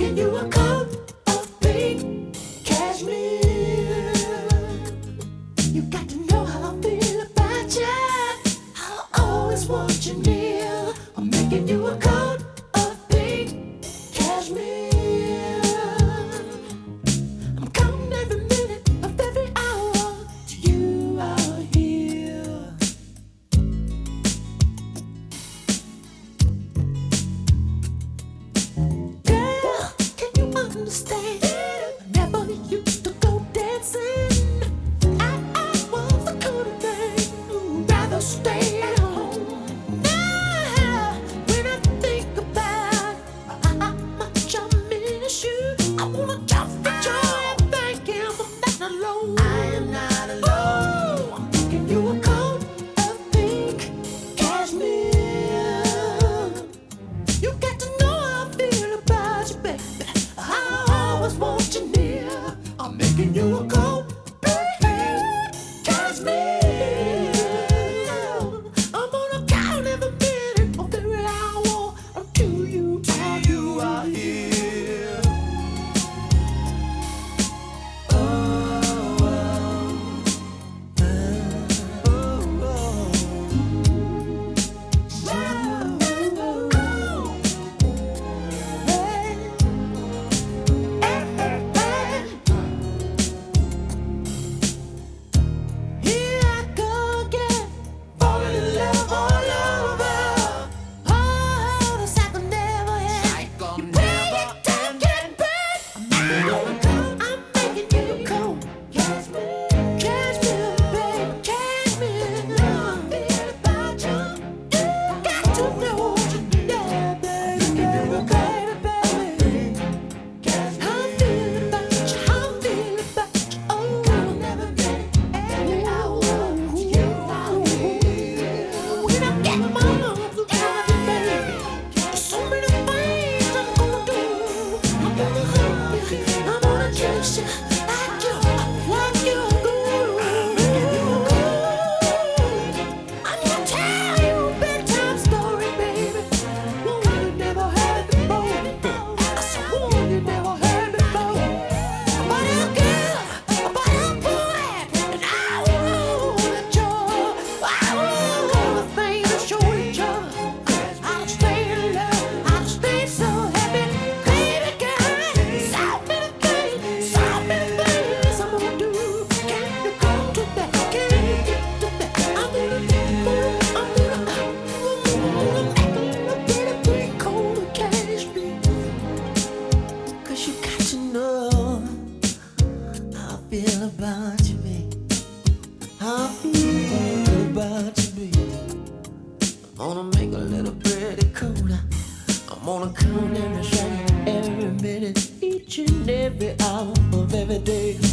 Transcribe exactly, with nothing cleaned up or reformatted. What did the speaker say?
making you a coat of pink cashmere. You got to know how I feel about you. I always want you near. I'm making you a coat of pink cashmere. I'm counting every minute of every hour till you are here. Girl, can you understand? I never used to go dancing. I, I was the kind of man who'd rather stay at home. Now, when I think about how much I miss you, I wanna jump for joy and thank him for that alone. I am not alone. I'm making you a coat of pink cashmere. You got to know how I feel about you, baby. I always want you near. I'm making you a coat of pink cashmere. I'm gonna count every minute of every hour until you, till you are here. Oh, oh, oh, oh. Here I go again, falling in love all over. Oh, the cycle never ends. You bring it, take it back. I'm making you a coat. I'm making you a coat. Cashmere, cashmere, baby, cashmere. I feel about you. You got to know, yeah, baby, baby, baby, baby. I feel about you. I feel about you. Oh, I'll never get every hour till you are here. When I get my arms around you, baby, there's so many things I'm gonna do. I'm gonna hug you. I'm gonna chase you like you, like you do. I'm gonna tell you a bedtime story, baby. One you never heard before. I said one you never heard before. About a girl, about a boy, and I want joy. I want all the things that show each other. I'll stay in love, I'll stay so happy. Baby girl, so many things, so many things I'm gonna do. Can you come to that? Can you get to that? I'm gonna do, I'm gonna, I'm gonna make a little pretty cold of cashmere. 'Cause you got to know how I feel about you, baby. How I feel about you, baby. I'm gonna make a little pretty coat. I'm gonna count every second, every minute, each and every hour of every day.